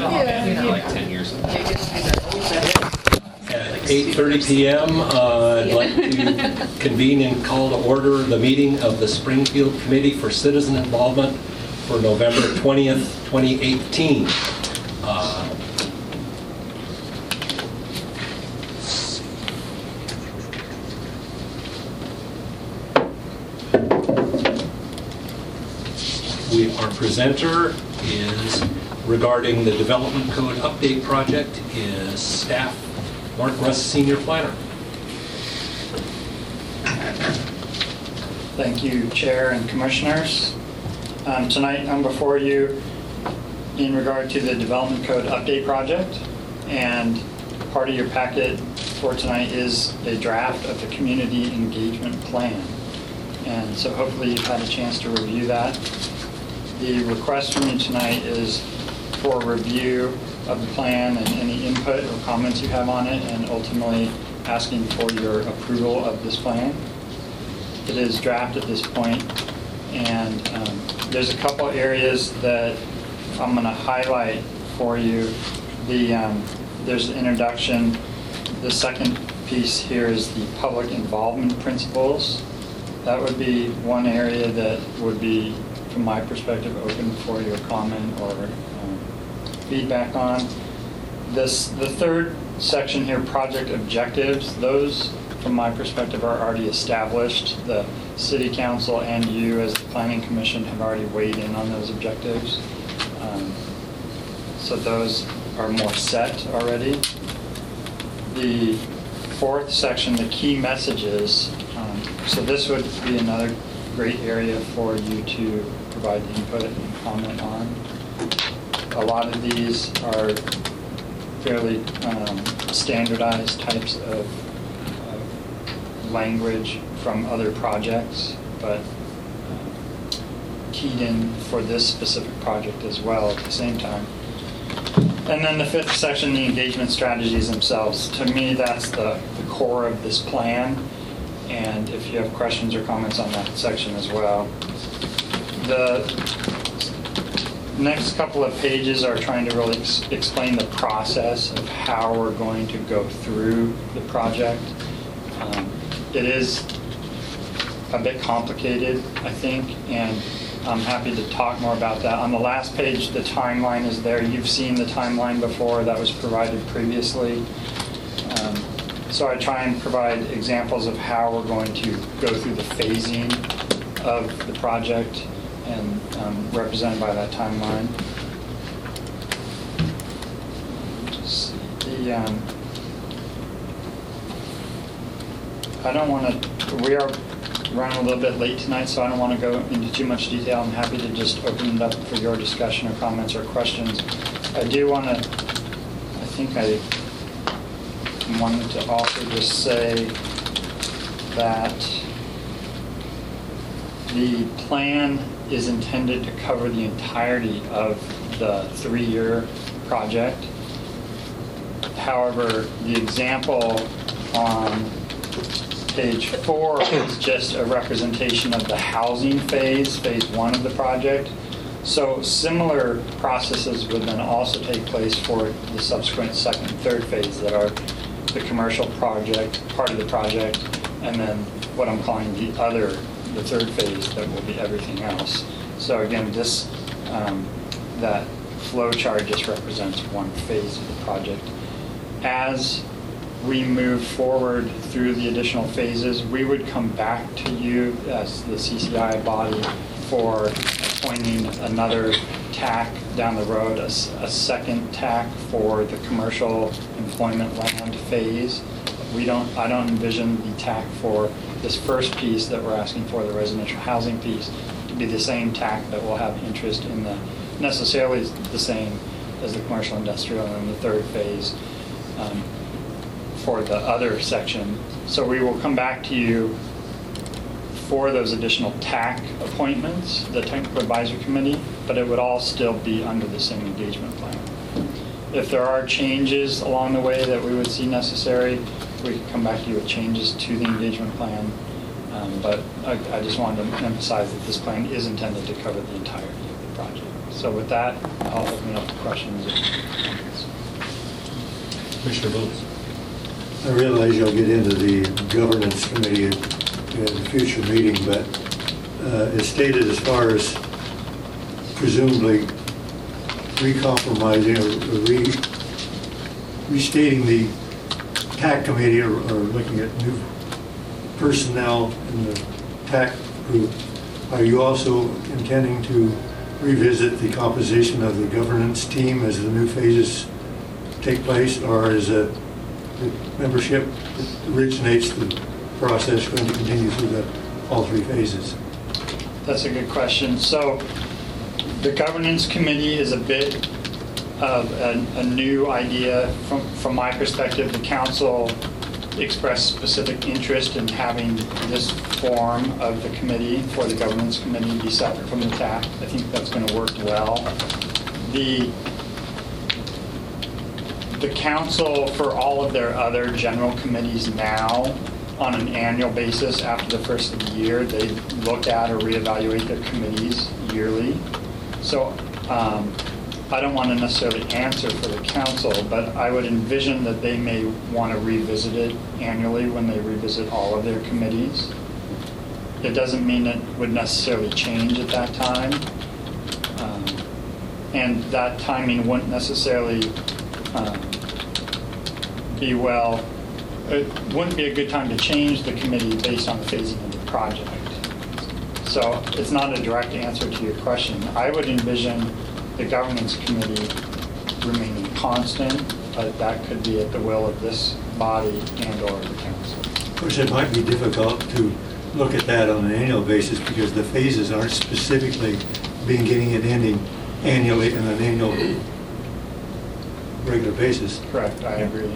like 10 years ago. At 8:30 p.m., I'd like to convene and call to order the meeting of the Springfield Committee for Citizen Involvement for November 20th, 2018. Our presenter is regarding the Development Code Update Project is staff Mark Russ, Senior Planner. Thank you, Chair and Commissioners. Tonight I'm before you in regard to the Development Code Update Project, and part of your packet for tonight is a draft of the Community Engagement Plan. And so hopefully you've had a chance to review that. The request from you tonight is for review of the plan and any input or comments you have on it, and ultimately asking for your approval of this plan. It is draft at this point, and there's a couple areas that I'm going to highlight for you. There's the introduction. The second piece here is the public involvement principles. That would be one area that would be, from my perspective, open for your comment or feedback on. The third section here, project objectives, those from my perspective are already established. The City Council and you as the Planning Commission have already weighed in on those objectives. So those are more set already. The fourth section, the key messages, so this would be another great area for you to provide input and comment on. A lot of these are fairly standardized types of language from other projects, but keyed in for this specific project as well at the same time. And then the fifth section, the engagement strategies themselves. To me, that's the core of this plan. And if you have questions or comments on that section as well. The next couple of pages are trying to really explain the process of how we're going to go through the project. It is a bit complicated, I think, and I'm happy to talk more about that. On the last page, the timeline is there. You've seen the timeline before. That was provided previously. So I try and provide examples of how we're going to go through the phasing of the project, and represented by that timeline. Just see, I don't want to, we are running a little bit late tonight, so I don't want to go into too much detail. I'm happy to just open it up for your discussion or comments or questions. I do want to, I think I wanted to also just say that the plan is intended to cover the entirety of the 3-year project. However, the example on page 4 is just a representation of the housing phase 1 of the project. So similar processes would then also take place for the subsequent second and third phase that are the commercial project, part of the project, and then what I'm calling the third phase that will be everything else. So again, this that flow chart just represents one phase of the project. As we move forward through the additional phases, we would come back to you as the CCI body for appointing another TAC down the road, a second TAC for the commercial employment land phase. I don't envision the TAC for this first piece that we're asking for, the residential housing piece, to be the same TAC that will have interest in the, necessarily the same as the commercial industrial in the third phase for the other section. So we will come back to you for those additional TAC appointments, the Technical Advisory Committee, but it would all still be under the same engagement plan. If there are changes along the way that we would see necessary, we can come back to you with changes to the engagement plan. But I just wanted to emphasize that this plan is intended to cover the entirety of the project. So with that, I'll open up the questions. Commissioner Bowles. I realize you'll get into the governance committee at a future meeting, but as stated, as far as presumably recompromising or restating the TAC committee or looking at new personnel in the TAC group, are you also intending to revisit the composition of the governance team as the new phases take place, or is the membership that originates the process going to continue through all three phases? That's a good question. So the governance committee is a bit of a new idea. From my perspective, the council expressed specific interest in having this form of the committee for the governance committee be separate from the TAC. I think that's going to work well. The council, for all of their other general committees now, on an annual basis after the first of the year, they look at or reevaluate their committees yearly. So I don't want to necessarily answer for the council, but I would envision that they may want to revisit it annually when they revisit all of their committees. It doesn't mean it would necessarily change at that time. And that timing wouldn't necessarily it wouldn't be a good time to change the committee based on the phasing of the project. So it's not a direct answer to your question. I would envision the governance committee remaining constant, but that could be at the will of this body and or the council. Of course, it might be difficult to look at that on an annual basis because the phases aren't specifically beginning and ending annually on an annual regular basis. Correct, I agree.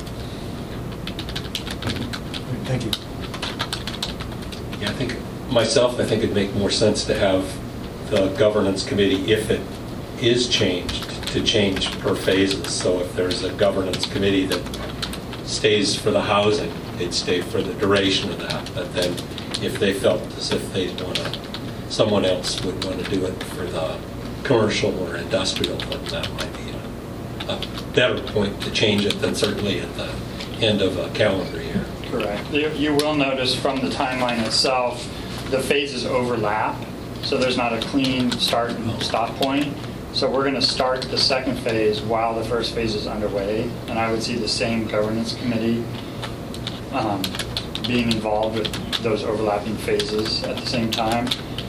Thank you. Yeah, I think it'd make more sense to have the governance committee, if it is changed, to change per phases. So if there's a governance committee that stays for the housing, they'd stay for the duration of that. But then if they felt as if someone else would want to do it for the commercial or industrial, then that might be a better point to change it than certainly at the end of a calendar year. Correct. You will notice from the timeline itself, the phases overlap, so there's not a clean start and stop point. So we're going to start the second phase while the first phase is underway, and I would see the same governance committee being involved with those overlapping phases at the same time.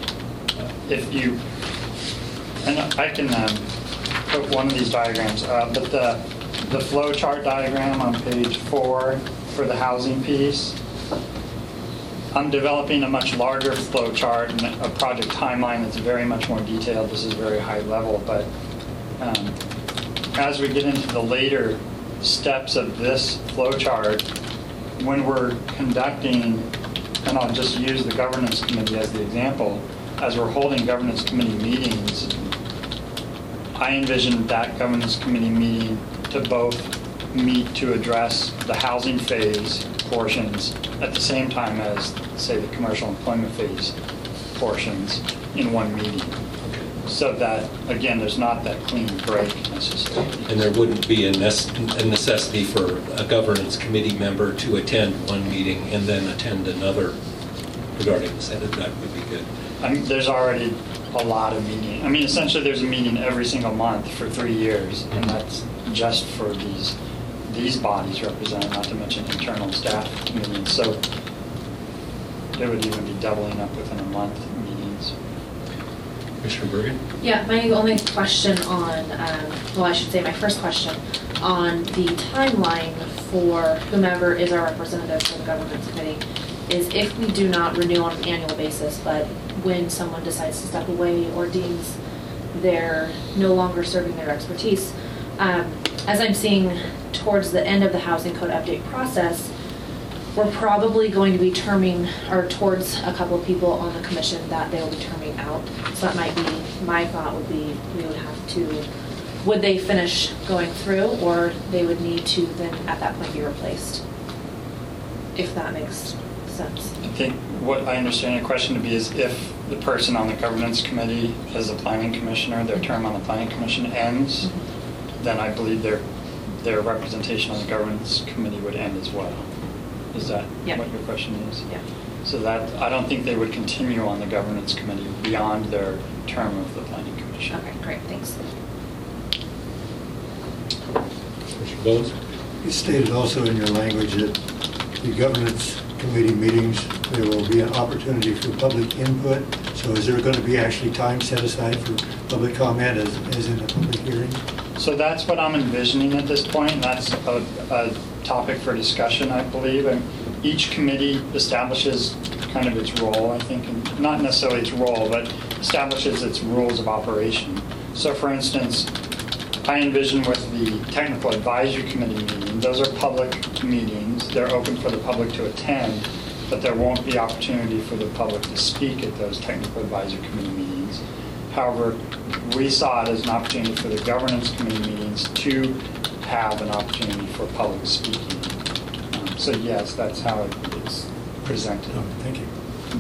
And I can put one of these diagrams up, but the flow chart diagram on page 4 for the housing piece, I'm developing a much larger flow chart and a project timeline that's very much more detailed. This is very high level, but as we get into the later steps of this flow chart, when we're conducting, and I'll just use the governance committee as the example, as we're holding governance committee meetings, I envision that governance committee meeting to both meet to address the housing phase portions at the same time as, say, the commercial employment phase portions in one meeting. So that, again, there's not that clean break necessarily. And there wouldn't be a necessity for a governance committee member to attend one meeting and then attend another regarding the Senate. That would be good. I mean, there's already a lot of meetings. I mean, essentially there's a meeting every single month for 3 years, and that's just for these bodies represented, not to mention internal staff meetings. So it would even be doubling up within a month meetings. Commissioner Bergen? Yeah, my only question on, well, I should say my first question on the timeline for whomever is our representative for the governance committee is if we do not renew on an annual basis, but when someone decides to step away or deems they're no longer serving their expertise, as I'm seeing towards the end of the housing code update process, we're probably going to be terming, or towards a couple of people on the commission that they will be terming out. So that might be, my thought would be, we would have to, would they finish going through, or they would need to then at that point be replaced? If that makes sense. I think what I understand your question to be is if the person on the governance committee is the planning commissioner, their term on the planning commission ends, then I believe their representation on the governance committee would end as well. Is that Yeah. what your question is? Yeah. So that, I don't think they would continue on the governance committee beyond their term of the planning commission. Okay, great, thanks. Commissioner Bowles? You stated also in your language that the governance committee meetings, there will be an opportunity for public input. So is there going to be actually time set aside for public comment as in a public hearing? So that's what I'm envisioning at this point, and that's a topic for discussion, I believe. And each committee establishes kind of its role, I think, and not necessarily its role, but establishes its rules of operation. So for instance, I envision with the technical advisory committee meeting, those are public meetings. They're open for the public to attend, but there won't be opportunity for the public to speak at those technical advisory committee meetings. However, we saw it as an opportunity for the governance committee meetings to have an opportunity for public speaking. So yes, that's how it's presented. Oh, thank you.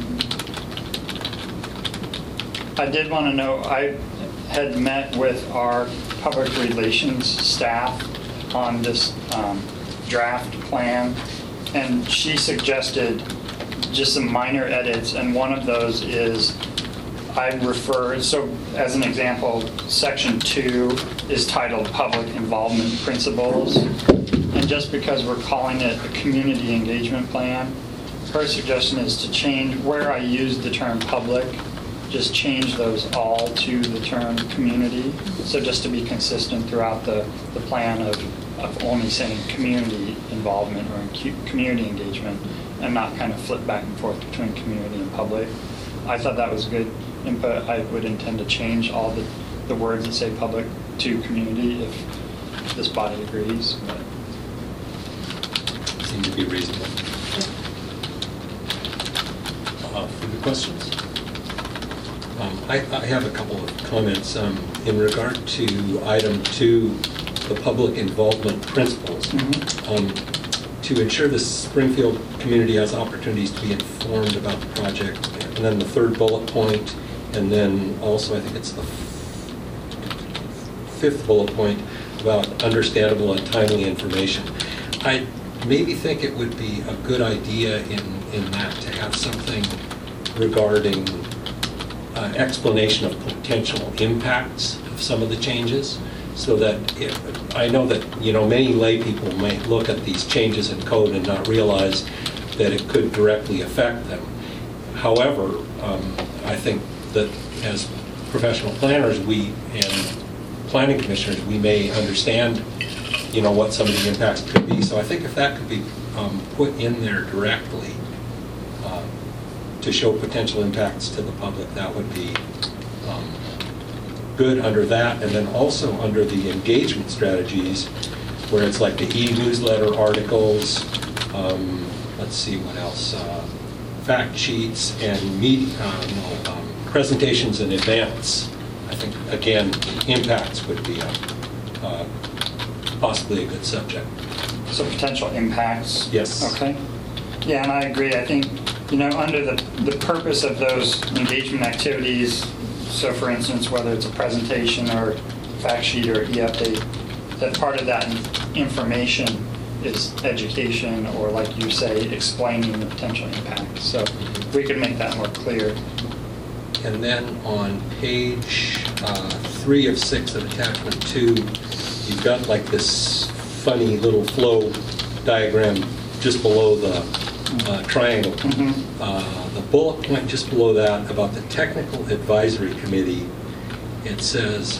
I did want to know, I had met with our public relations staff on this draft plan, and she suggested just some minor edits, and one of those is I refer, so as an example, section 2 is titled Public Involvement Principles, and just because we're calling it a community engagement plan, her suggestion is to change where I use the term public, just change those all to the term community. So just to be consistent throughout the plan of only saying community involvement or community engagement and not kind of flip back and forth between community and public. I thought that was good input. I would intend to change all the words that say public to community if this body agrees. But Seem to be reasonable. Further questions? I have a couple of comments in regard to item 2, the public involvement principles. To ensure the Springfield community has opportunities to be informed about the project, and then the third bullet point, and then also I think it's the 5th bullet point about understandable and timely information. I maybe think it would be a good idea in that to have something regarding explanation of potential impacts of some of the changes, so that I know that many lay people might look at these changes in code and not realize that it could directly affect them. However, I think that as professional planners, we and planning commissioners, we may understand what some of the impacts could be. So I think if that could be put in there directly to show potential impacts to the public, that would be good under that. And then also under the engagement strategies, where it's like the e-newsletter articles, let's see what else, fact sheets and presentations in advance. I think, again, impacts would be possibly a good subject. so potential impacts. Yes. Okay. Yeah, and I agree. I think, under the purpose of those engagement activities, so for instance, whether it's a presentation or fact sheet or e-update, that part of that information is education, or like you say, explaining the potential impacts. So if we could make that more clear. And then on page 3 of 6 of attachment 2, you've got like this funny little flow diagram just below the triangle. The bullet point just below that about the technical advisory committee, it says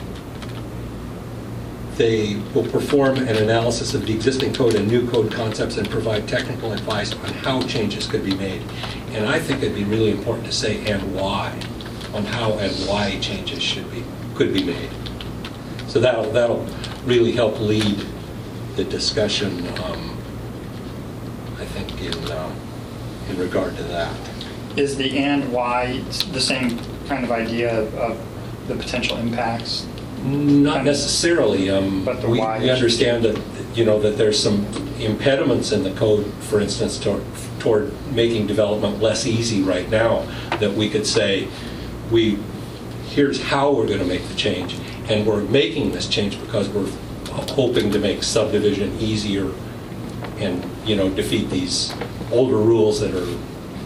they will perform an analysis of the existing code and new code concepts and provide technical advice on how changes could be made. And I think it'd be really important to say and why, on how and why changes could be made. So that'll really help lead the discussion, I think, in regard to that. Is the and why the same kind of idea of the potential impacts Not necessarily. But the We why we understand that, that there's some impediments in the code, for instance, toward making development less easy right now, that we could say, here's how we're going to make the change, and we're making this change because we're hoping to make subdivision easier and, defeat these older rules that are,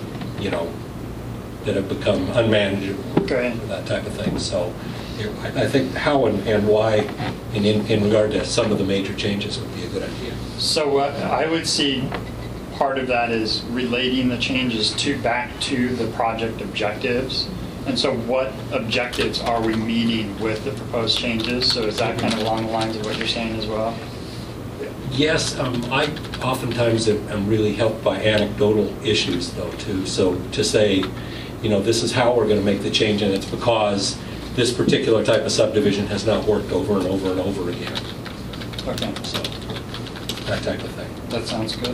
that have become unmanageable, Okay. that type of thing. So I think how and why in regard to some of the major changes would be a good idea. So what I would see part of that is relating the changes back to the project objectives. And so what objectives are we meeting with the proposed changes? So is that kind of along the lines of what you're saying as well? Yes, I oftentimes am really helped by anecdotal issues though too. So to say, this is how we're going to make the change, and it's because this particular type of subdivision has not worked over and over and over again. Okay, So that type of thing. that sounds good.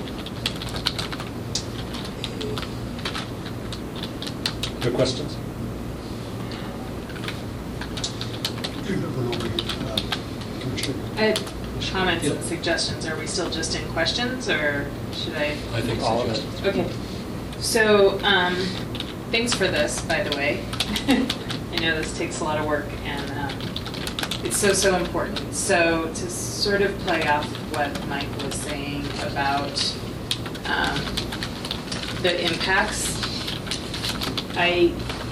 Good questions? I had comments Yeah. and suggestions. Are we still just in questions, or should I? I think All of it. suggestions. Okay. So, thanks for this, by the way. I know this takes a lot of work, and it's so important. So, to sort of play off what Mike was saying about the impacts, I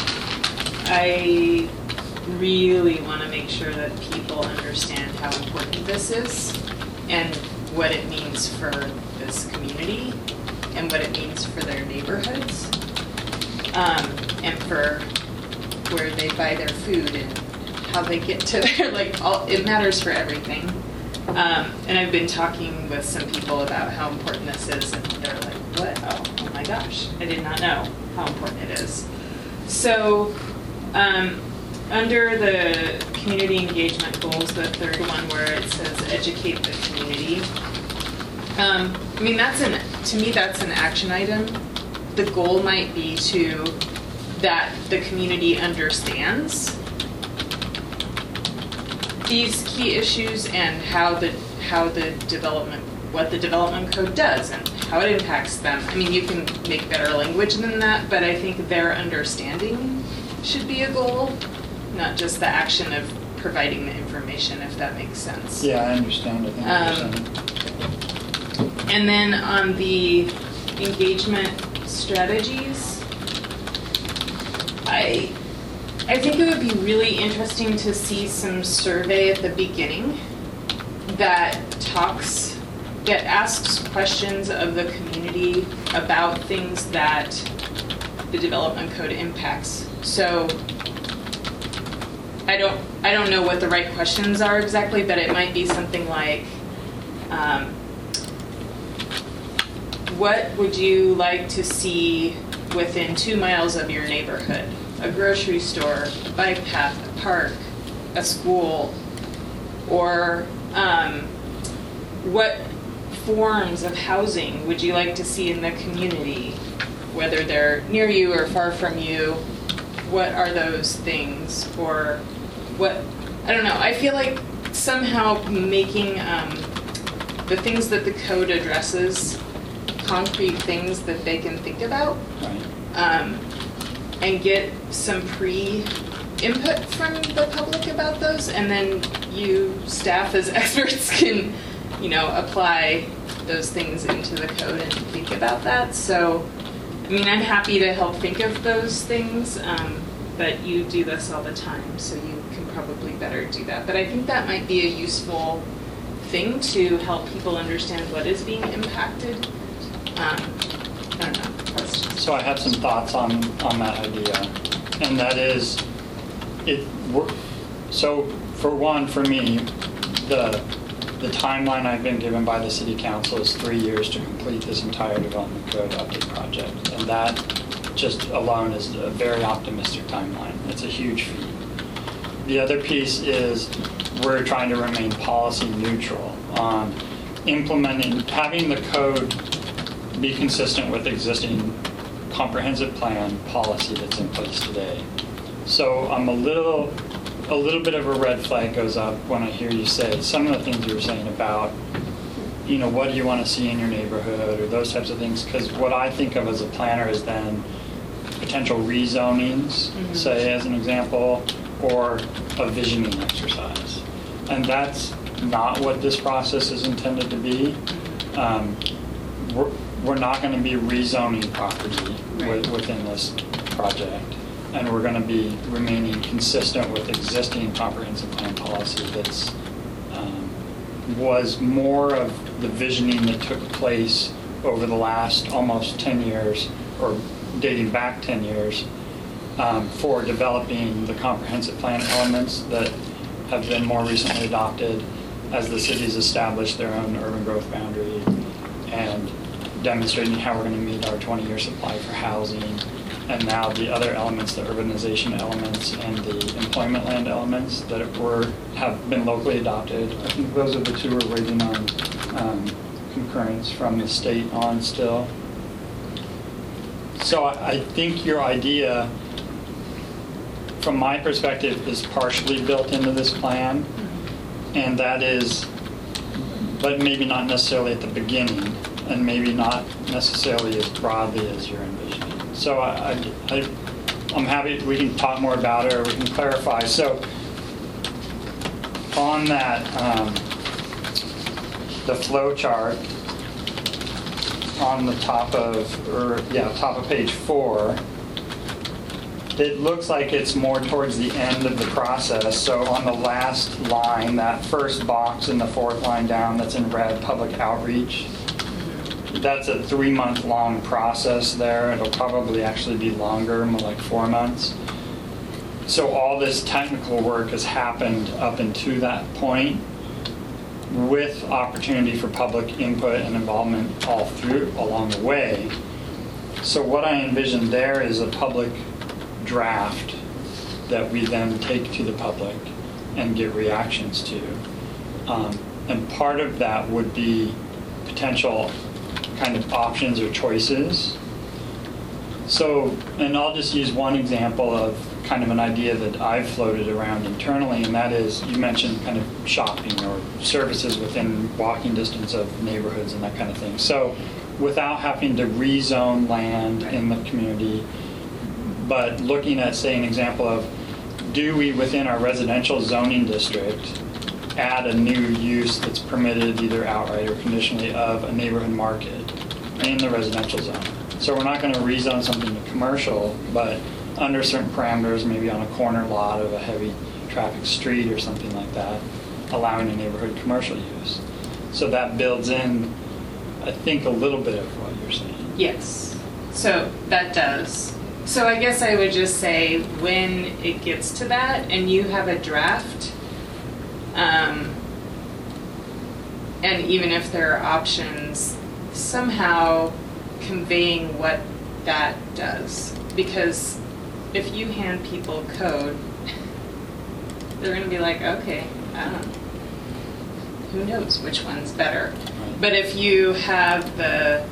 really want to make sure that people understand how important this is and what it means for this community and what it means for their neighborhoods, and for where they buy their food and how they get to their, it matters for everything. And I've been talking with some people about how important this is, and they're like, what? Oh my gosh, I did not know how important it is. So, under the community engagement goals, the third one where it says educate the community, to me that's an action item. The goal might be that the community understands these key issues and what the development code does and how it impacts them. I mean, you can make better language than that, but I think their understanding should be a goal, not just the action of providing the information, if that makes sense. Yeah, I understand. I think I understand. And then on the engagement strategies, I think it would be really interesting to see some survey at the beginning that asks questions of the community about things that the development code impacts. So I don't know what the right questions are exactly, but it might be something like, what would you like to see within 2 miles of your neighborhood? A grocery store, a bike path, a park, a school, or what forms of housing would you like to see in the community, whether they're near you or far from you? What are those things? Or what, I don't know, I feel like somehow making the things that the code addresses concrete things that they can think about, Right. and get some pre-input from the public about those, and then you staff as experts can, apply those things into the code and think about that. So, I'm happy to help think of those things, but you do this all the time, so you can probably better do that. But I think that might be a useful thing to help people understand what is being impacted. I don't know, questions? So I have some thoughts on that idea, and that is, so for one, for me, the timeline I've been given by the city council is 3 years to complete this entire development code update project, and that just alone is a very optimistic timeline. It's a huge feat. The other piece is we're trying to remain policy neutral on having the code be consistent with existing comprehensive plan policy that's in place today. So I'm a little a little bit of a red flag goes up when I hear you say some of the things you were saying about, what do you want to see in your neighborhood or those types of things. Because what I think of as a planner is then potential rezonings, say as an example, or a visioning exercise. And that's not what this process is intended to be. We're not going to be rezoning property within this project. And we're going to be remaining consistent with existing comprehensive plan policy that's was more of the visioning that took place over the last almost 10 years, or dating back 10 years, for developing the comprehensive plan elements that have been more recently adopted as the cities established their own urban growth boundary, and demonstrating how we're going to meet our 20-year supply for housing, and now the other elements, the urbanization elements and the employment land elements that have been locally adopted. I think those are the two we're waiting on concurrence from the state on still. So I think your idea, from my perspective, is partially built into this plan, and that is, but maybe not necessarily at the beginning, and maybe not necessarily as broadly as you're envisioning. So I'm happy we can talk more about it, or we can clarify. So on that, the flow chart on the top of page 4, it looks like it's more towards the end of the process. So on the last line, that first box in the 4th line down that's in red, public outreach, that's a 3-month-long process there. It'll probably actually be longer, more like 4 months. So all this technical work has happened up until that point, with opportunity for public input and involvement all through along the way. So what I envision there is a public draft that we then take to the public and get reactions to. And part of that would be potential kind of options or choices. So, and I'll just use one example of kind of an idea that I've floated around internally, and that is, you mentioned kind of shopping or services within walking distance of neighborhoods and that kind of thing. So without having to rezone land in the community, but looking at, say, an example of, do we within our residential zoning district add a new use that's permitted either outright or conditionally of a neighborhood market in the residential zone? So we're not going to rezone something to commercial, but under certain parameters, maybe on a corner lot of a heavy traffic street or something like that, allowing a neighborhood commercial use. So that builds in, I think, a little bit of what you're saying. Yes, so that does. So I guess I would just say, when it gets to that and you have a draft, and even if there are options, somehow conveying what that does. Because if you hand people code, they're going to be like, okay, I don't know. Who knows which one's better? But if you have the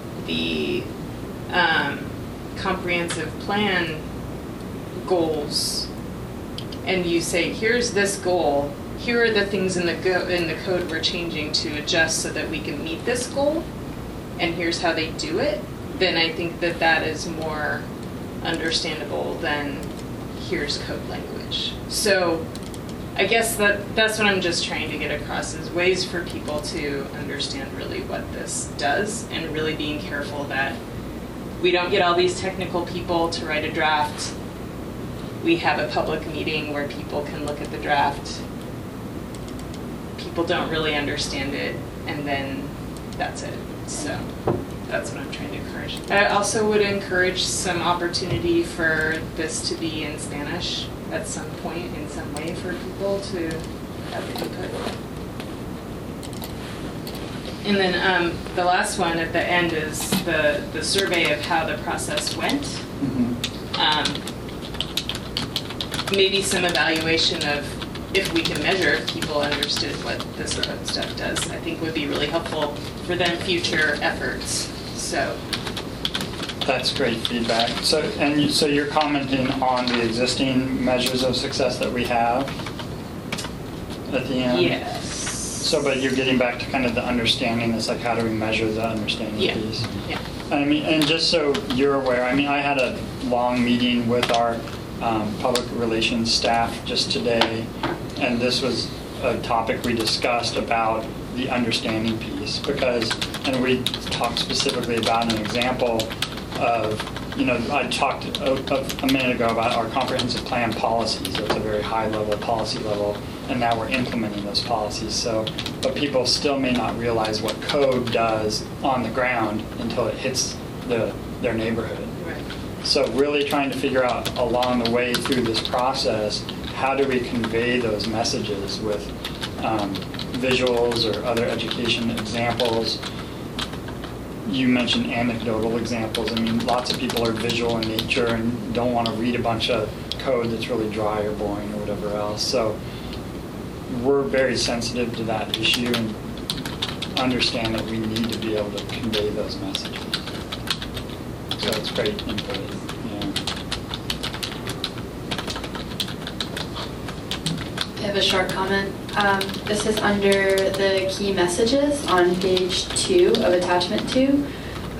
comprehensive plan goals, and you say, here's this goal, here are the things in the code we're changing to adjust so that we can meet this goal, and here's how they do it, then I think that that is more understandable than here's code language. So I guess that's what I'm just trying to get across, is ways for people to understand really what this does, and really being careful that we don't get all these technical people to write a draft. We have a public meeting where people can look at the draft. People don't really understand it, and then that's it. So that's what I'm trying to encourage. I also would encourage some opportunity for this to be in Spanish at some point, in some way, for people to have input. And then the last one at the end is the survey of how the process went. Maybe some evaluation of if we can measure if people understood what this code stuff does, I think would be really helpful for then future efforts. So That's great feedback. So you're commenting on the existing measures of success that we have at the end? Yes. So, but you're getting back to kind of the understanding, it's like how do we measure the understanding Yeah. piece? Yeah. I mean, and just so you're aware, I mean, I had a long meeting with our public relations staff just today, and this was a topic we discussed about the understanding piece because, and we talked specifically about an example of, I talked a minute ago about our comprehensive plan policies at a very high level, policy level, and now we're implementing those policies. So, but people still may not realize what code does on the ground until it hits their neighborhood. Right. So really trying to figure out along the way through this process, how do we convey those messages with visuals or other education examples? You mentioned anecdotal examples. I mean, lots of people are visual in nature and don't want to read a bunch of code that's really dry or boring or whatever else. So we're very sensitive to that issue and understand that we need to be able to convey those messages. So it's great input. Yeah. I have a short comment. This is under the key messages on page 2 of attachment 2.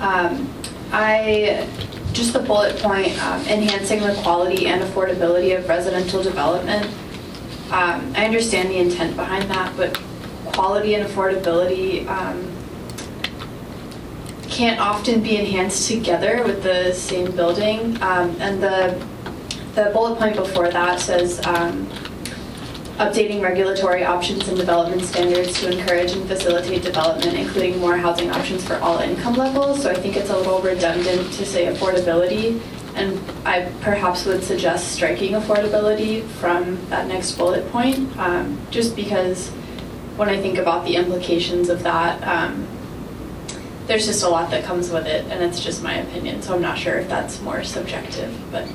Just the bullet point, enhancing the quality and affordability of residential development. I understand the intent behind that, but quality and affordability can't often be enhanced together with the same building. And the bullet point before that says, updating regulatory options and development standards to encourage and facilitate development, including more housing options for all income levels. So I think it's a little redundant to say affordability, and I perhaps would suggest striking affordability from that next bullet point, just because when I think about the implications of that, there's just a lot that comes with it, and it's just my opinion, so I'm not sure if that's more subjective, but.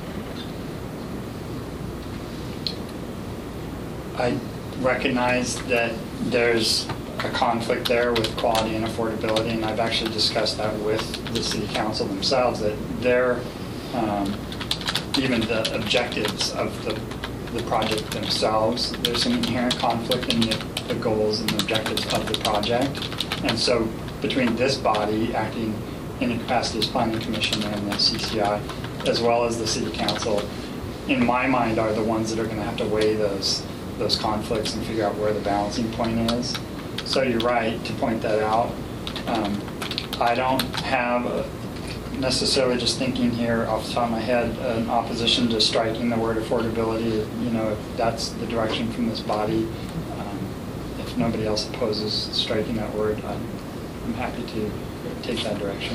I recognize that there's a conflict there with quality and affordability, and I've actually discussed that with the city council themselves, that they're, even the objectives of the project themselves, there's some inherent conflict in the goals and the objectives of the project. And so between this body acting in the capacity as planning commission and the CCI, as well as the city council, in my mind are the ones that are going to have to weigh those conflicts and figure out where the balancing point is. So you're right to point that out. I don't have necessarily, just thinking here off the top of my head, an opposition to striking the word affordability. If that's the direction from this body, if nobody else opposes striking that word, I'm happy to take that direction.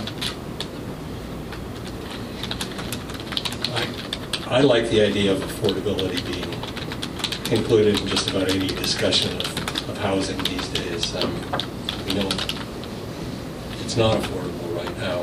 I like the idea of affordability being included in just about any discussion of housing these days. We know it's not affordable right now.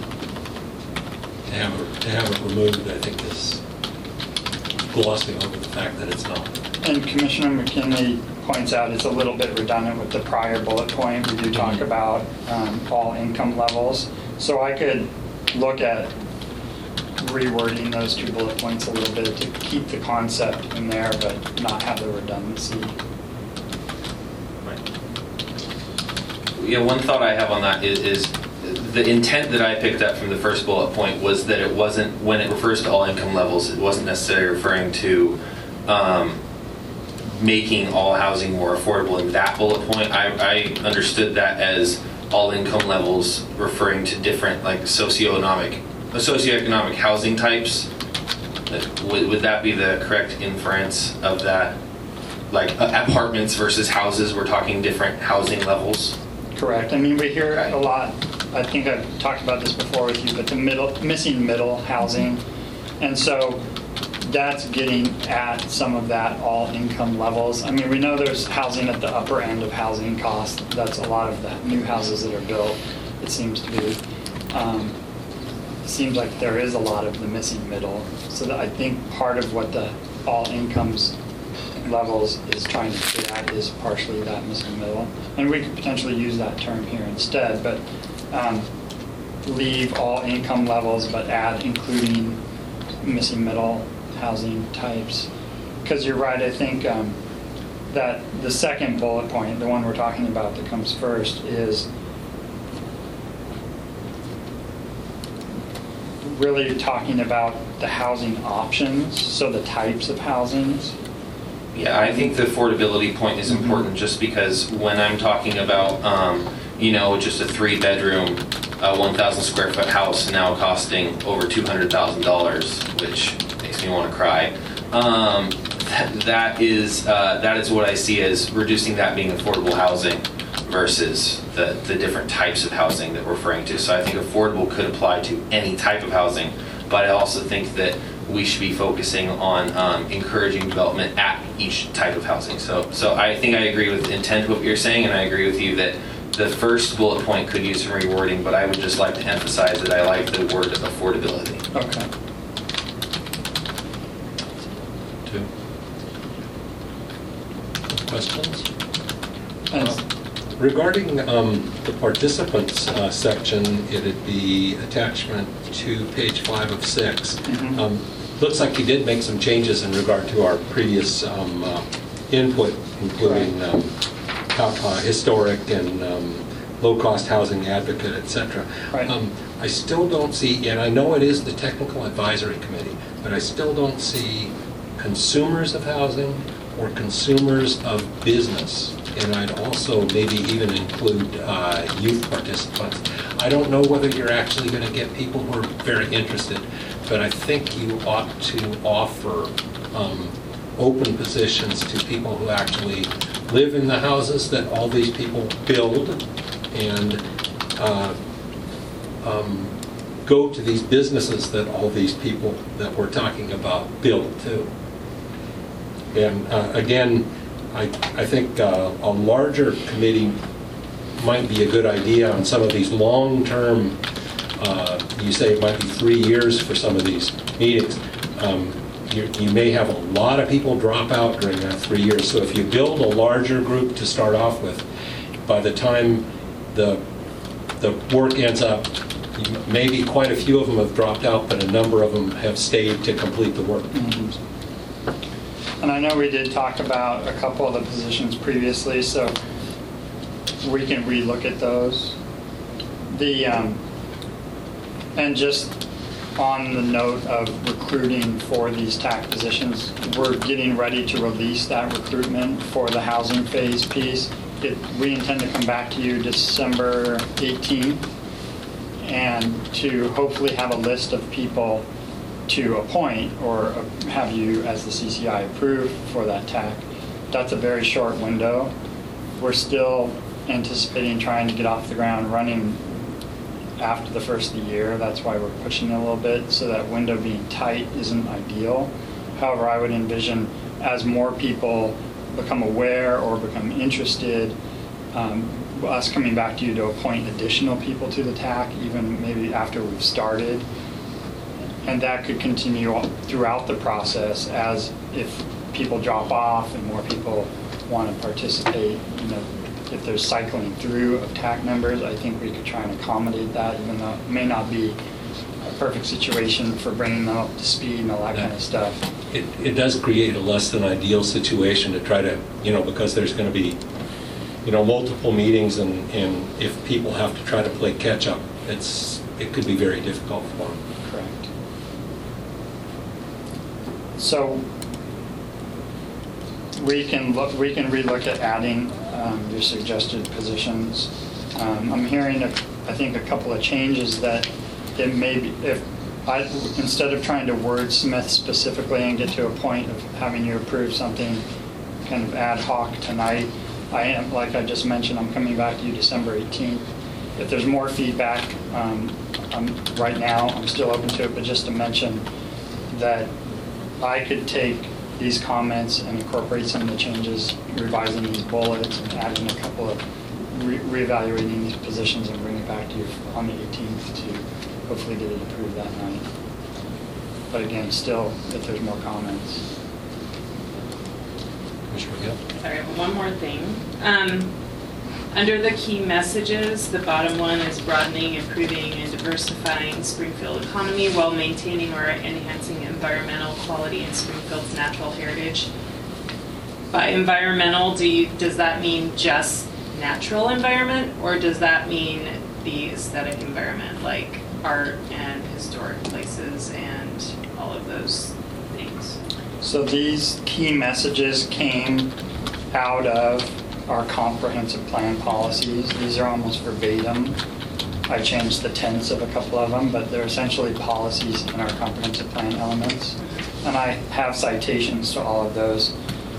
To have it removed, I think, is glossing over the fact that it's not. And Commissioner McKinley points out it's a little bit redundant with the prior bullet point. We do talk about all income levels. So I could look at rewording those two bullet points a little bit to keep the concept in there, but not have the redundancy. Right. Yeah, one thought I have on that is the intent that I picked up from the first bullet point was that it wasn't, when it refers to all income levels, it wasn't necessarily referring to making all housing more affordable in that bullet point. I understood that as all income levels referring to different like socioeconomic housing types. Would that be the correct inference of that? Like apartments versus houses, we're talking different housing levels? Correct. I mean, we hear a lot, I think I've talked about this before with you, but the missing middle housing. And so that's getting at some of that all income levels. I mean, we know there's housing at the upper end of housing costs. That's a lot of the new houses that are built, it seems to be. Seems like there is a lot of the missing middle. So that I think part of what the all incomes levels is trying to get at is partially that missing middle. And we could potentially use that term here instead, but leave all income levels but add including missing middle housing types. Because you're right, I think that the second bullet point, the one we're talking about that comes first, is really talking about the housing options, so the types of housings. Yeah, I think the affordability point is important just because when I'm talking about, just a 3-bedroom, 1,000 square foot house now costing over $200,000, which makes me want to cry. That is what I see as reducing that being affordable housing versus the different types of housing that we're referring to. So I think affordable could apply to any type of housing, but I also think that we should be focusing on encouraging development at each type of housing. So I think I agree with the intent of what you're saying, and I agree with you that the first bullet point could use some rewording, but I would just like to emphasize that I like the word affordability. Okay. 2 questions? And Regarding the participants section, it'd be attachment to page 5 of 6. Mhm. Looks like you did make some changes in regard to our previous input, including historic and low-cost housing advocate, etc. Right. I still don't see, and I know it is the technical advisory committee, but I still don't see consumers of housing or consumers of business. And I'd also maybe even include youth participants. I don't know whether you're actually going to get people who are very interested, but I think you ought to offer open positions to people who actually live in the houses that all these people build and go to these businesses that all these people that we're talking about build too. And again, I think a larger committee might be a good idea on some of these long-term, you say it might be 3 years for some of these meetings. You may have a lot of people drop out during that 3 years. So if you build a larger group to start off with, by the time the work ends up, maybe quite a few of them have dropped out, but a number of them have stayed to complete the work. Mhm. And I know we did talk about a couple of the positions previously, so we can relook at those. And just on the note of recruiting for these TAC positions, we're getting ready to release that recruitment for the housing phase piece. We intend to come back to you December 18th and to hopefully have a list of people to appoint or have you as the CCI approve for that TAC. That's a very short window. We're still anticipating trying to get off the ground running after the first of the year. That's why we're pushing it a little bit, so that window being tight isn't ideal. However, I would envision as more people become aware or become interested, us coming back to you to appoint additional people to the TAC, even maybe after we've started. And that could continue throughout the process as if people drop off and more people want to participate, if there's cycling through of TAC members, I think we could try and accommodate that, even though it may not be a perfect situation for bringing them up to speed and all that kind of stuff. It does create a less than ideal situation to try to, because there's going to be, multiple meetings and if people have to try to play catch up, it could be very difficult for them. Correct. So we can relook at adding your suggested positions. I'm hearing, I think, a couple of changes that it may be, instead of trying to wordsmith specifically and get to a point of having you approve something kind of ad hoc tonight, like I just mentioned, I'm coming back to you December 18th. If there's more feedback, right now I'm still open to it, but just to mention that I could take these comments and incorporate some of the changes, revising these bullets and adding a couple of reevaluating these positions and bring it back to you on the 18th to hopefully get it approved that night. But again, still, if there's more comments. Commissioner Gill? Sorry, one more thing. Under the key messages, the bottom one is broadening, improving, and diversifying Springfield economy while maintaining or enhancing environmental quality and Springfield's natural heritage. By environmental, does that mean just natural environment, or does that mean the aesthetic environment, like art and historic places and all of those things? So these key messages came out of our comprehensive plan policies. These are almost verbatim. I changed the tense of a couple of them, but they're essentially policies in our comprehensive plan elements. And I have citations to all of those.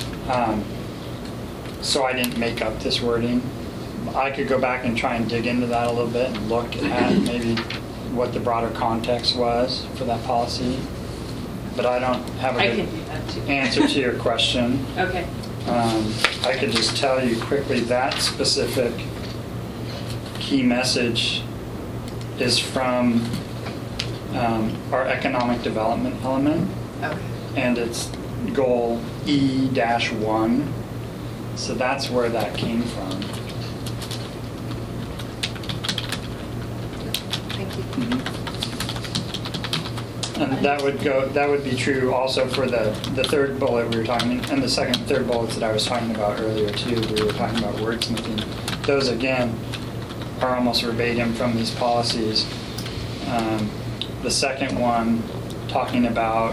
So I didn't make up this wording. I could go back and try and dig into that a little bit and look at maybe what the broader context was for that policy. But I don't have a I good can do that too. answer to your question. Okay. I could just tell you quickly that specific key message is from our economic development element, Okay. and it's goal E-1. So that's where that came from. Thank you. And that would be true also for the third bullet we were talking, and the third bullets that I was talking about earlier too. We were talking about wordsmithing. Those again are almost verbatim from these policies. The second one, talking about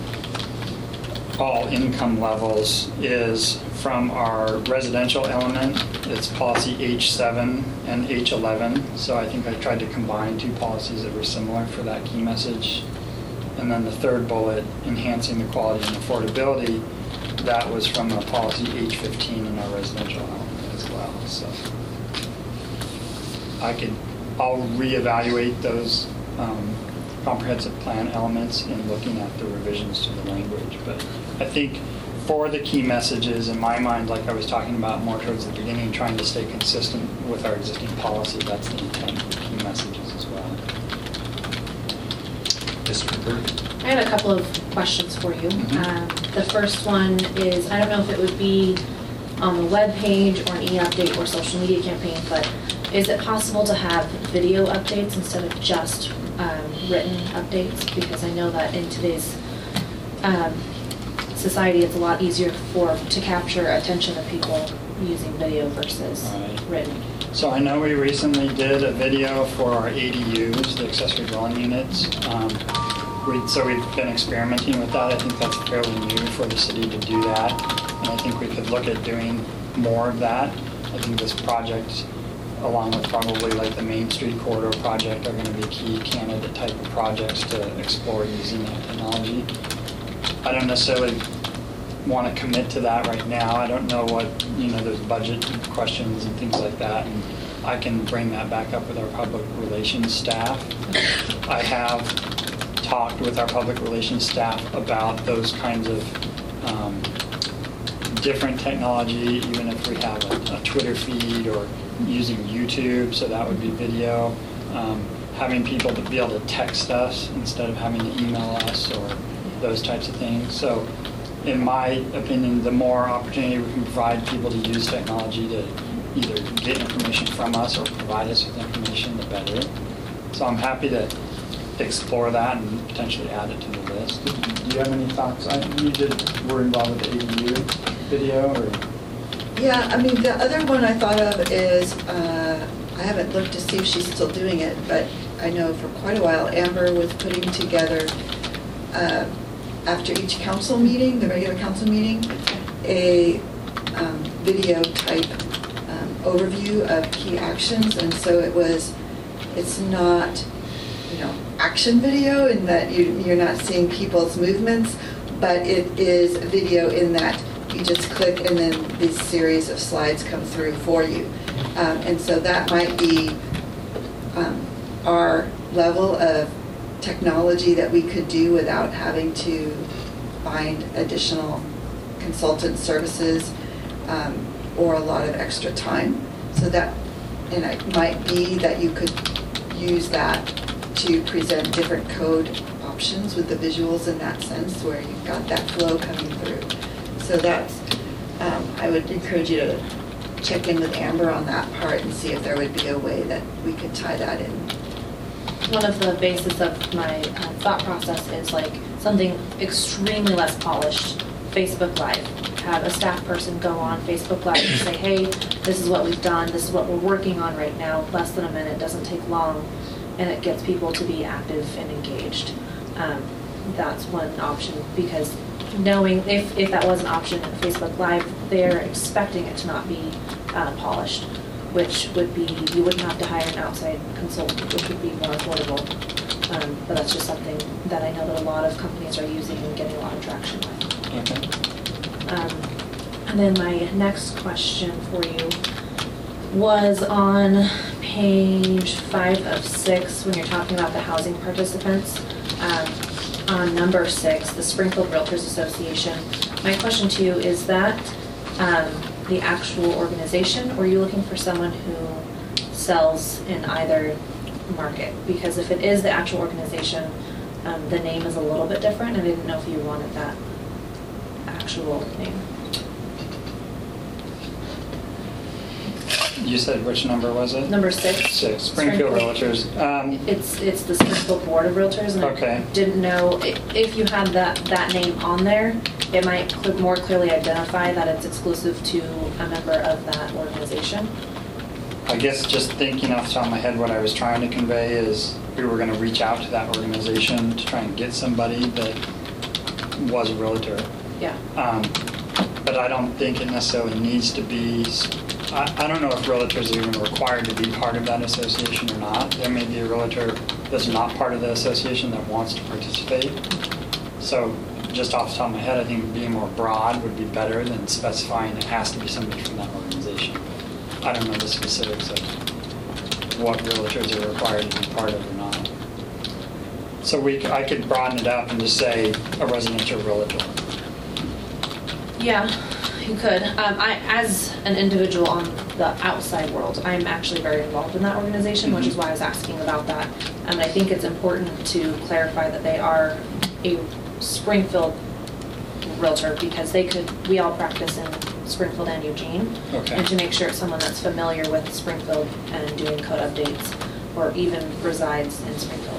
all income levels, is from our residential element. It's policy H7 and H11. So I think I tried to combine two policies that were similar for that key message. And then the third bullet, enhancing the quality and affordability, that was from a policy H15 in our residential element as well. So I'll reevaluate those comprehensive plan elements in looking at the revisions to the language. But I think for the key messages, in my mind, like I was talking about more towards the beginning, trying to stay consistent with our existing policy, that's the intent of the key messages as well. Mr. Burke? I had a couple of questions for you. Mhm. The first one is, I don't know if it would be on the web page or an e-update or social media campaign, but is it possible to have video updates instead of just written updates? Because I know that in today's society, it's a lot easier to capture attention of people using video versus Right. written. So I know we recently did a video for our ADUs, the accessory dwelling units. So we've been experimenting with that. I think that's fairly new for the city to do that. And I think we could look at doing more of that. I think this project, along with probably like the Main Street Corridor project, are going to be key candidate type of projects to explore using that technology. I don't necessarily want to commit to that right now. I don't know what, there's budget questions and things like that, and I can bring that back up with our public relations staff. I have talked with our public relations staff about those kinds of different technology, even if we have a Twitter feed or using YouTube, so that would be video. Having people to be able to text us instead of having to email us or those types of things. So in my opinion, the more opportunity we can provide people to use technology to either get information from us or provide us with information, the better. So I'm happy to explore that and potentially add it to the list. Do you have any thoughts? You were involved with the ADU video, or? Yeah, I mean, the other one I thought of is, I haven't looked to see if she's still doing it, but I know for quite a while Amber was putting together, after each council meeting, the regular council meeting, a video type overview of key actions. And so it's not, action video in that you're not seeing people's movements, but it is video in that you just click and then this series of slides come through for you. And so that might be our level of technology that we could do without having to find additional consultant services or a lot of extra time. So that, and it might be that you could use that to present different code options with the visuals in that sense, where you've got that flow coming through. So that's, I would encourage you to check in with Amber on that part and see if there would be a way that we could tie that in. One of the basis of my thought process is like something extremely less polished, Facebook Live. Have a staff person go on Facebook Live and say, hey, this is what we've done, this is what we're working on right now, less than a minute, doesn't take long, and it gets people to be active and engaged. That's one option, because knowing if that was an option in Facebook Live, they're expecting it to not be polished, which would be, you wouldn't have to hire an outside consultant, which would be more affordable. But that's just something that I know that a lot of companies are using and getting a lot of traction with. Okay. And then my next question for you was on page 5 of 6, when you're talking about the housing participants. On number 6, the Springfield Realtors Association. My question to you, is that the actual organization, or are you looking for someone who sells in either market? Because if it is the actual organization, the name is a little bit different, and I didn't know if you wanted that actual name. You said which number was it? Number 6. 6, Springfield Realtors. It's the Springfield Board of Realtors, and Okay. I didn't know if you had that name on there, it might more clearly identify that it's exclusive to a member of that organization. I guess just thinking off the top of my head, what I was trying to convey is we were going to reach out to that organization to try and get somebody that was a realtor. Yeah. But I don't think it necessarily needs to be, I don't know if realtors are even required to be part of that association or not. There may be a realtor that's not part of the association that wants to participate. So just off the top of my head, I think being more broad would be better than specifying it has to be somebody from that organization. I don't know the specifics of what realtors are required to be part of or not. So I could broaden it up and just say a residential realtor. Yeah, you could. As an individual on the outside world, I'm actually very involved in that organization, which is why I was asking about that. And I think it's important to clarify that they are a Springfield realtor, because we all practice in Springfield and Eugene. Okay. And to make sure it's someone that's familiar with Springfield and doing code updates, or even resides in Springfield.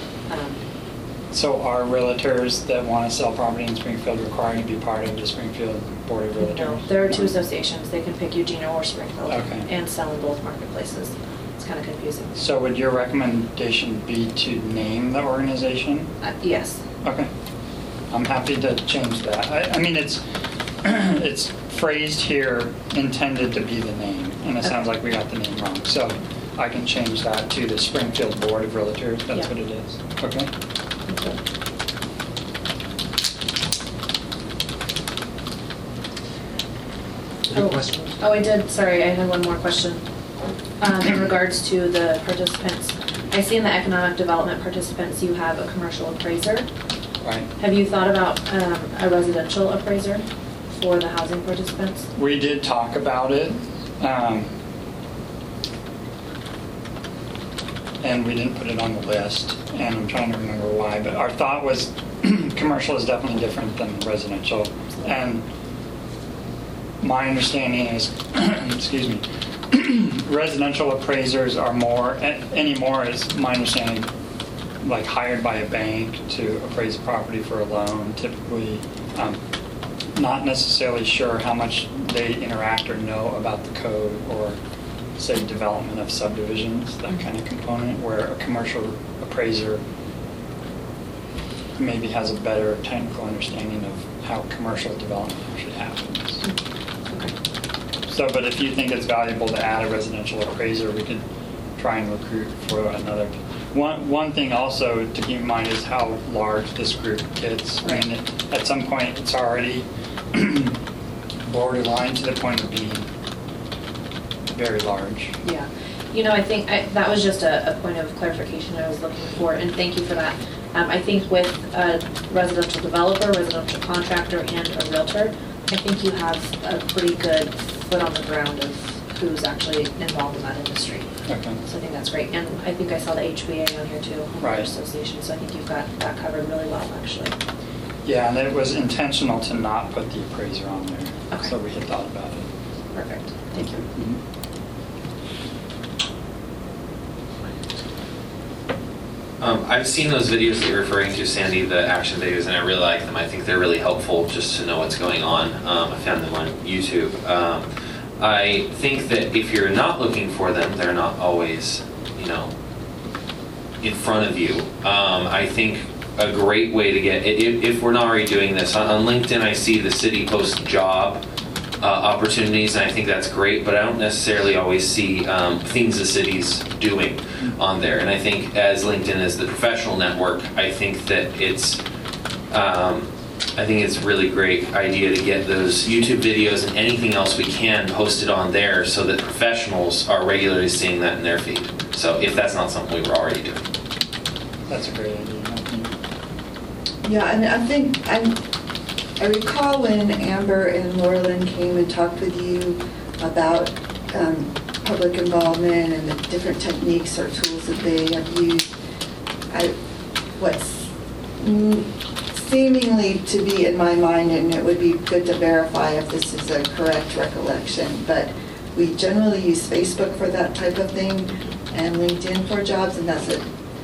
So are realtors that want to sell property in Springfield required to be part of the Springfield Board of Realtors? No, there are 2 associations. They can pick Eugene or Springfield, Okay. and sell in both marketplaces. It's kind of confusing. So would your recommendation be to name the organization? Yes. Okay. I'm happy to change that. I mean, it's phrased here intended to be the name, and it sounds like we got the name wrong. So I can change that to the Springfield Board of Realtors. That's Yeah. what it is. Okay. Any questions? Oh, I did. Sorry, I had one more question. In regards to the participants, I see in the economic development participants, you have a commercial appraiser. Right. Have you thought about a residential appraiser for the housing participants? We did talk about it, and we didn't put it on the list, and I'm trying to remember why, but our thought was commercial is definitely different than residential, and my understanding is, excuse me, residential appraisers are more, anymore is my understanding, like hired by a bank to appraise a property for a loan, typically. Not necessarily sure how much they interact or know about the code or, say, development of subdivisions, that kind of component, where a commercial appraiser maybe has a better technical understanding of how commercial development actually happens. So, but if you think it's valuable to add a residential appraiser, we could try and recruit for another. One thing also to keep in mind is how large this group gets. I mean, at some point, it's already borderline to the point of being very large. Yeah. You know, I think that was just a point of clarification I was looking for, and thank you for that. I think with a residential developer, residential contractor, and a realtor, I think you have a pretty good foot on the ground of who's actually involved in that industry. Okay. So I think that's great. And I think I saw the HBA on here too, Homeowners Right. Association, so I think you've got that covered really well, actually. Yeah, and it was intentional to not put the appraiser on there. Okay. So we had thought about it. Perfect. Thank you. I've seen those videos that you're referring to, Sandy, the action videos, and I really like them. I think they're really helpful just to know what's going on. I found them on YouTube. I think that if you're not looking for them, they're not always, in front of you. I think a great way to get, if we're not already doing this, on LinkedIn I see the city post job opportunities, and I think that's great, but I don't necessarily always see things the city's doing on there. And I think as LinkedIn is the professional network, I think that it's a really great idea to get those YouTube videos and anything else we can posted on there so that professionals are regularly seeing that in their feed. So if that's not something we were already doing. That's a great idea. Yeah, and I recall when Amber and Laurelyn came and talked with you about public involvement and the different techniques or tools that they have used. What's seemingly to be in my mind, and it would be good to verify if this is a correct recollection, but we generally use Facebook for that type of thing and LinkedIn for jobs, and that's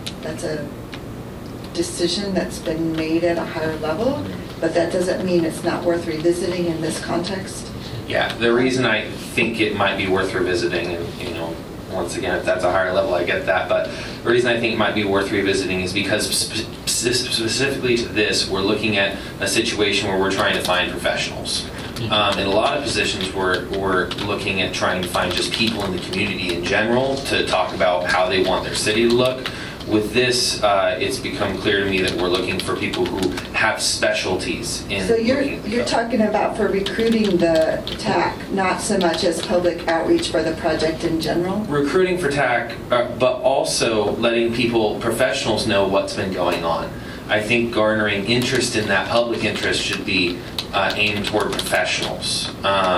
a decision that's been made at a higher level, but that doesn't mean it's not worth revisiting in this context. Yeah, the reason I think it might be worth revisiting, and once again, if that's a higher level, I get that, but the reason I think it might be worth revisiting is because specifically to this, we're looking at a situation where we're trying to find professionals. In a lot of positions, we're looking at trying to find just people in the community in general to talk about how they want their city to look. With this, it's become clear to me that we're looking for people who have specialties in. So you're talking about for recruiting the TAC, not so much as public outreach for the project in general? Recruiting for TAC, but also letting professionals know what's been going on. I think garnering interest in that public interest should be aimed toward professionals.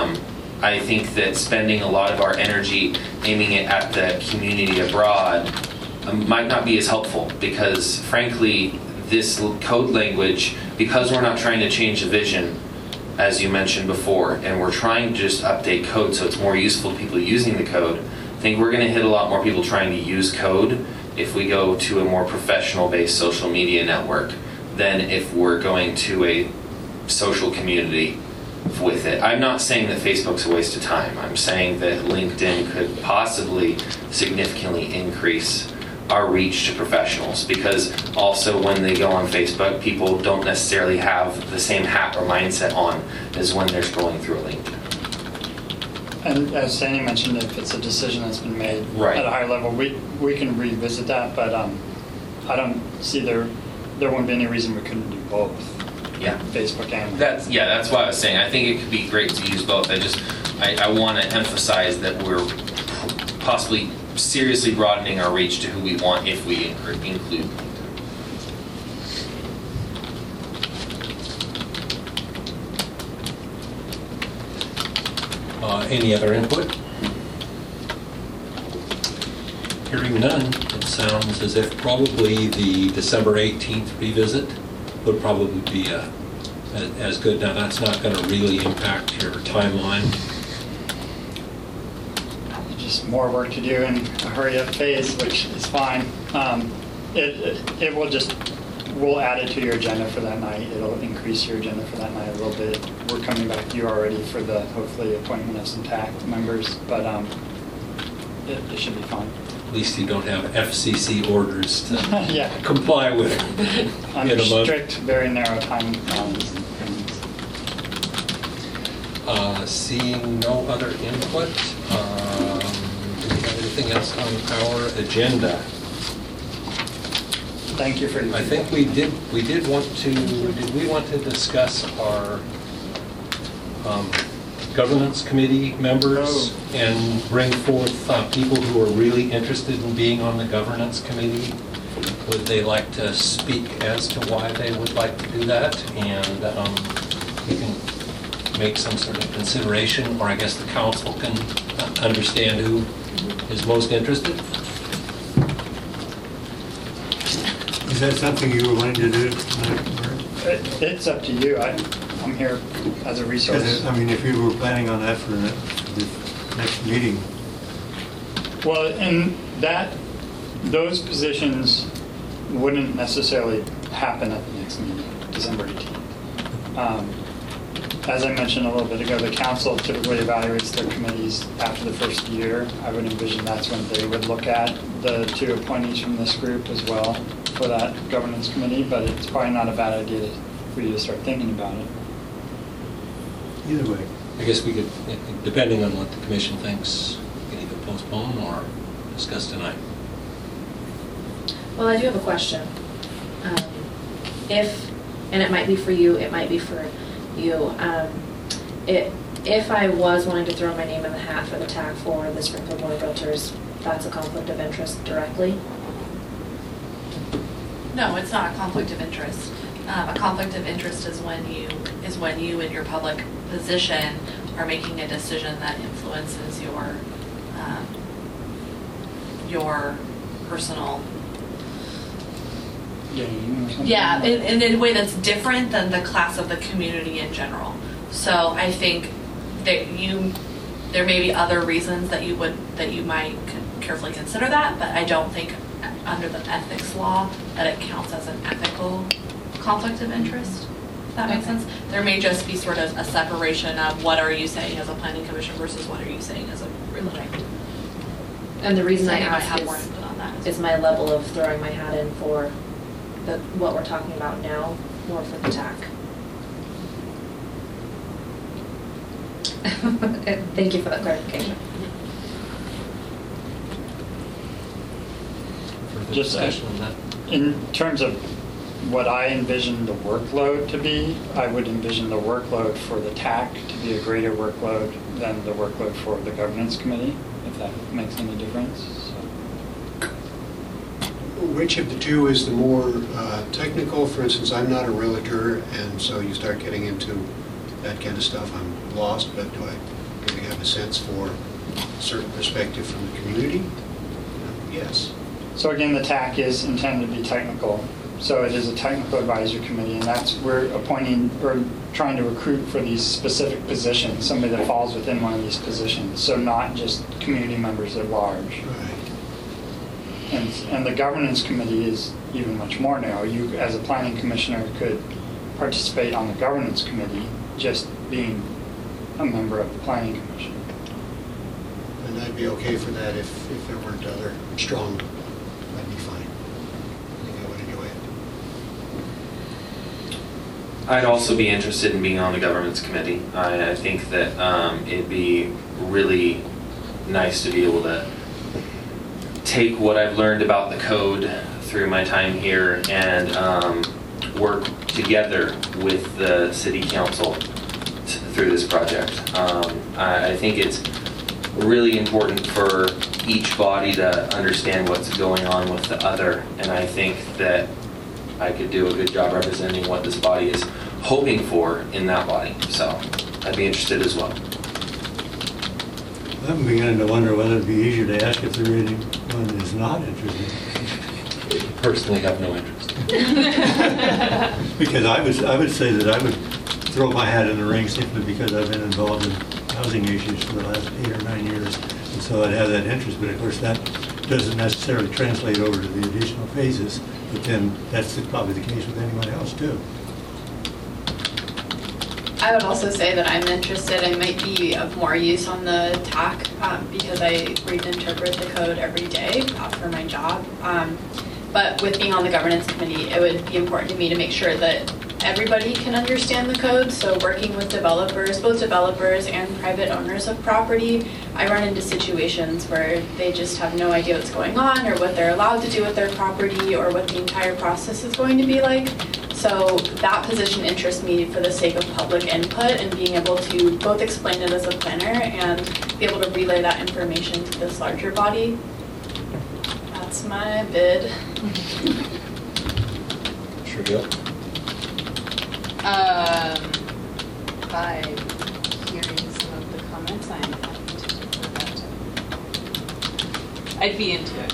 I think that spending a lot of our energy aiming it at the community abroad might not be as helpful, because frankly this code language, because we're not trying to change the vision as you mentioned before, and we're trying to just update code so it's more useful to people using the code, I think we're going to hit a lot more people trying to use code if we go to a more professional based social media network than if we're going to a social community with it. I'm not saying that Facebook's a waste of time. I'm saying that LinkedIn could possibly significantly increase our reach to professionals, because also when they go on Facebook, people don't necessarily have the same hat or mindset on as when they're scrolling through a LinkedIn. And as Sandy mentioned, if it's a decision that's been made Right. at a higher level, we can revisit that, but I don't see there wouldn't be any reason we couldn't do both. Yeah. Facebook and That's why I was saying I think it could be great to use both. I want to emphasize that we're possibly seriously broadening our reach to who we want if we include. Any other input? Hearing none, it sounds as if probably the December 18th revisit would probably be as good. Now, that's not going to really impact your timeline. just more work to do in a hurry-up phase, which is fine. It will just, we'll add it to your agenda for that night. It'll increase your agenda for that night a little bit. We're coming back to you already for the, hopefully, appointment of some TAC members, but it should be fine. At least you don't have FCC orders to Yeah. comply with. Under in a month. strict, very narrow time bounds. Seeing no other input, do we have anything else on our agenda? Thank you for your. I think we did we want to discuss our governance committee members and bring forth people who are really interested in being on the governance committee? Would they like to speak as to why they would like to do that? And we can make some sort of consideration, or I guess the council can understand who is most interested. Is that something you were wanting to do tonight, Mark? It's up to you. I'm here as a resource. Because, I mean, if you were planning on that for this next meeting. Well, and those positions wouldn't necessarily happen at the next meeting, December 18th. As I mentioned a little bit ago, the council typically evaluates their committees after the first year. I would envision that's when they would look at the 2 appointees from this group as well for that governance committee, but it's probably not a bad idea for you to start thinking about it. Either way. I guess we could, depending on what the commission thinks, we can either postpone or discuss tonight. Well, I do have a question. And it might be for you, it might be for you. If I was wanting to throw my name in the hat for the TAC for the Springfield Board of Realtors, that's a conflict of interest directly? No, it's not a conflict of interest. A conflict of interest is when you in your public position are making a decision that influences your personal. Game or something? Yeah, in a way that's different than the class of the community in general. So I think that there may be other reasons that you might carefully consider that, but I don't think under the ethics law that it counts as an ethical conflict of interest. If that makes sense. There may just be sort of a separation of what are you saying as a planning commission versus what are you saying as a realtor. And the reason I So you might ask have more input on that. is my level of throwing my hat in for what we're talking about now, more for the TAC. Thank you for that clarification. Further Just discussion on that? in terms of what I envision the workload to be, I would envision the workload for the TAC to be a greater workload than the workload for the governance committee, if that makes any difference. So. Which of the two is the more technical? For instance, I'm not a realtor, and so you start getting into that kind of stuff, I'm lost, but do I really have a sense for a certain perspective from the community? Yes. So again, the TAC is intended to be technical. So it is a technical advisory committee, and we're appointing or trying to recruit for these specific positions, somebody that falls within one of these positions. So not just community members at large. Right. And the governance committee is even much more narrow. You, as a planning commissioner, could participate on the governance committee just being a member of the planning commission. And I'd be okay for that if there weren't other strong, that'd be fine. I think I would enjoy it. I'd also be interested in being on the governance committee. I think that it'd be really nice to be able to take what I've learned about the code through my time here and work together with the city council through this project. I think it's really important for each body to understand what's going on with the other, and I think that I could do a good job representing what this body is hoping for in that body. So I'd be interested as well. I'm beginning to wonder whether it'd be easier to ask if there is anyone that is not interested. Personally have no interest. Because I would say that I would throw my hat in the ring simply because I've been involved in housing issues for the last 8 or 9 years. And so I'd have that interest, but of course that doesn't necessarily translate over to the additional phases. But then that's probably the case with anyone else too. I would also say that I'm interested, I might be of more use on the TAC because I read and interpret the code every day for my job. But with being on the governance committee, it would be important to me to make sure that everybody can understand the code. So working with developers, both developers and private owners of property, I run into situations where they just have no idea what's going on or what they're allowed to do with their property or what the entire process is going to be like. So that position interests me for the sake of public input and being able to both explain it as a planner and be able to relay that information to this larger body. That's my bid. Sure, Gil? By hearing some of the comments, I'm happy to defer that to. I'd be into it,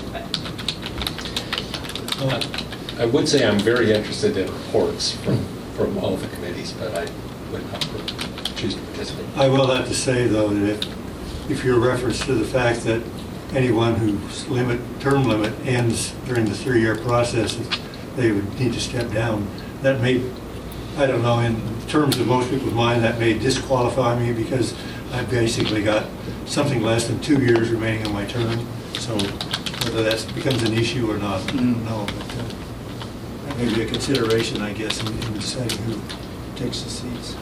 but. I would say I'm very interested in reports from all the committees, but I would not choose to participate. I will have to say though that if your reference to the fact that anyone whose term limit ends during the 3-year process, they would need to step down, that may, I don't know, in terms of most people's mind, that may disqualify me because I've basically got something less than 2 years remaining on my term. So whether that becomes an issue or not, I don't know. But that may be a consideration, I guess, in deciding who takes the seats.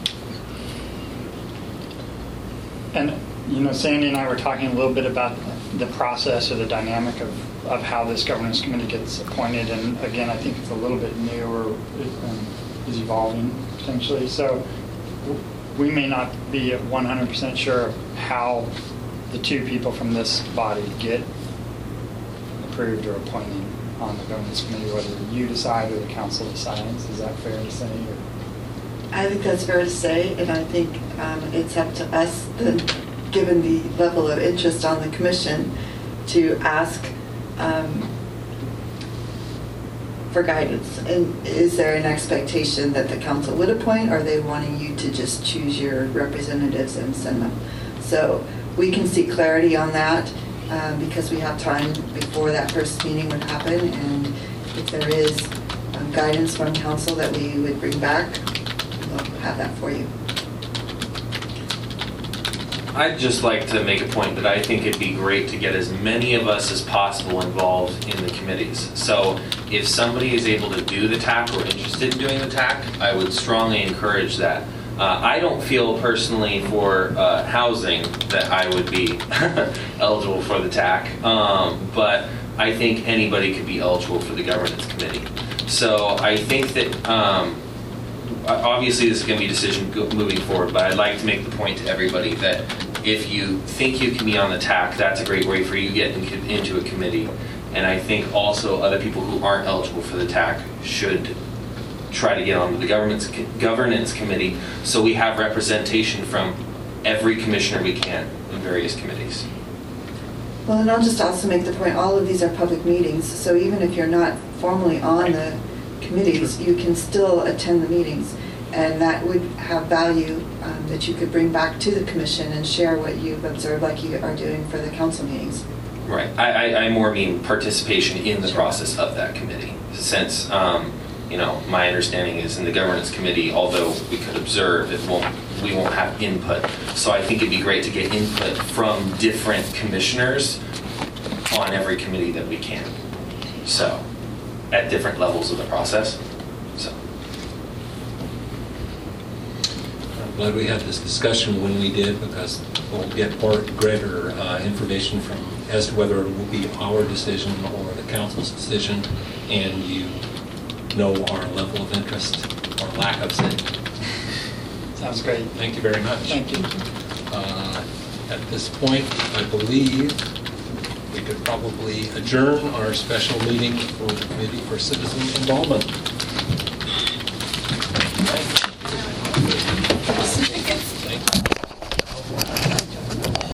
And, you know, Sandy and I were talking a little bit about the process or the dynamic of how this governance committee gets appointed. And again, I think it's a little bit new or is evolving potentially. So we may not be 100% sure of how the 2 people from this body get approved or appointed on the governance committee, whether you decide or the council decides. Is that fair to say? Or? I think that's fair to say, and I think it's up to us, then, given the level of interest on the commission, to ask for guidance. And is there an expectation that the council would appoint, or are they wanting you to just choose your representatives and send them? So we can seek clarity on that because we have time before that first meeting would happen, and if there is guidance from council that we would bring back, we'll have that for you. I'd just like to make a point that I think it'd be great to get as many of us as possible involved in the committees. So if somebody is able to do the TAC or interested in doing the TAC, I would strongly encourage that. I don't feel personally for housing that I would be eligible for the TAC, but I think anybody could be eligible for the governance committee. So I think that obviously this is going to be a decision moving forward, but I'd like to make the point to everybody that if you think you can be on the TAC, that's a great way for you to get into a committee. And I think also other people who aren't eligible for the TAC should try to get onto the governance committee so we have representation from every commissioner we can in various committees. Well, and I'll just also make the point, all of these are public meetings, so even if you're not formally on the committees, you can still attend the meetings, and that would have value that you could bring back to the commission and share what you've observed, like you are doing for the council meetings. Right. I more mean participation in the process of that committee, since you know, my understanding is in the governance committee, although we could observe, we won't have input. So I think it'd be great to get input from different commissioners on every committee that we can. So at different levels of the process. So I'm glad we had this discussion when we did, because we'll get greater information as to whether it will be our decision or the council's decision, and you know our level of interest or lack of it. Sounds great. Thank you very much. Thank you. At this point, I believe we could probably adjourn our special meeting for the Committee for Citizen Involvement.